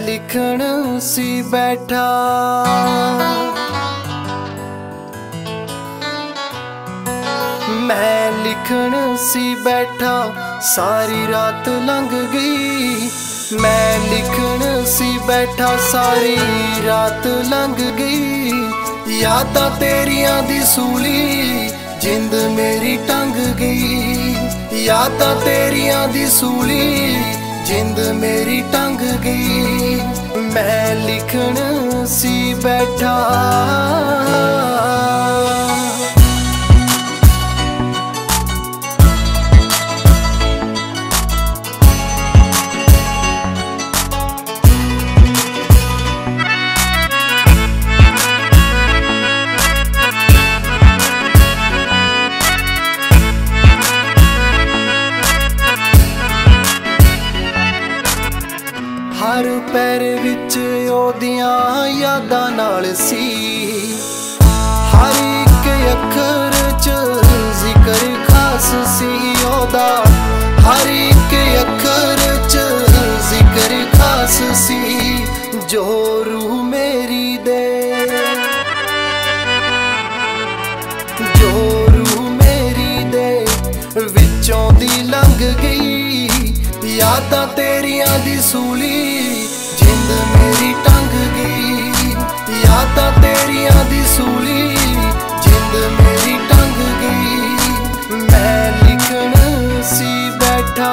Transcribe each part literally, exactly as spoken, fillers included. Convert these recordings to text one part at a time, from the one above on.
लिखण सी बैठा मैं लिखण सी बैठा सारी रात लंघ गई। मैं लिखण सी बैठा सारी रात लंघ गई। यादां तेरियां दी सूली जिंद मेरी टंग गई। यादां तेरियां दी सूली जिंद मेरी टंग गई। मैं लिखण सी बैठा हर पैर विच ओदियां यादां नाल सी। हर एक अखर च जिक्र खास सी ओदा। हर एक अखर च जिक्र खास सी। जो रूह मेरी दे जो रूह मेरी दे विचों दी लंघ गई। यादां तेरियां दी सूली जिंद मेरी टंग गई। यादां तेरियां दी सूली जिंद मेरी टंग गई। मैं लिखण सी बैठा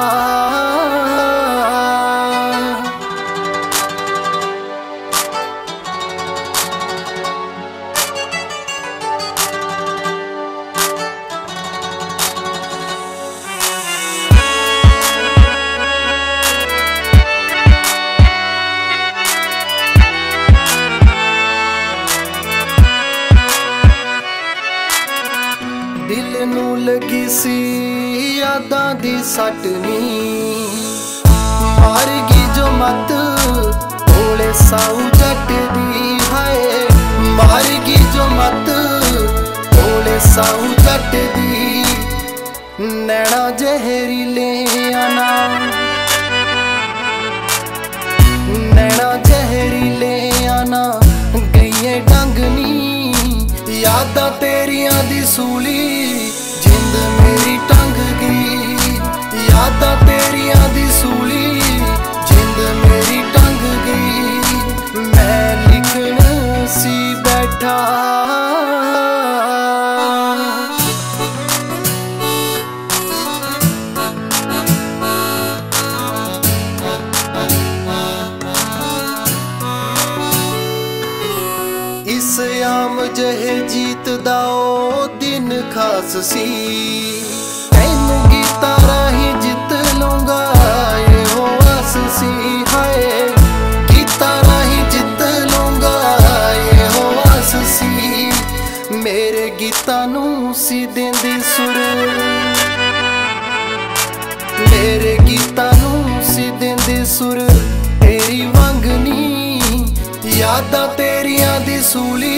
दिल नू लगी सी यादां दी सट नी। मार गई जो मत भोले साऊ जट दी। हाय मार गई जो मत भोले साऊ जट दी। नैना जहरीले आना नैना जहरीले आना गईए डंगनी। यादां तेरियां दी सूली जिंद मेरी टंग गई। यादां तेरियां दी सूली जिंद मेरी टंग गई। मैं लिखण सी बैठा इस आम जहे जीत दा ओ दिन खास सी। तैनू गीता राही जित लूंगा ये हो आस सी। हाय गीता राही जित लूंगा ये हो आस सी। मेरे गीता नू सी देंदी सुर मेरे गीता नू सी देंदी सुर तेरी वांगनी। यादां तेरियां दी सूली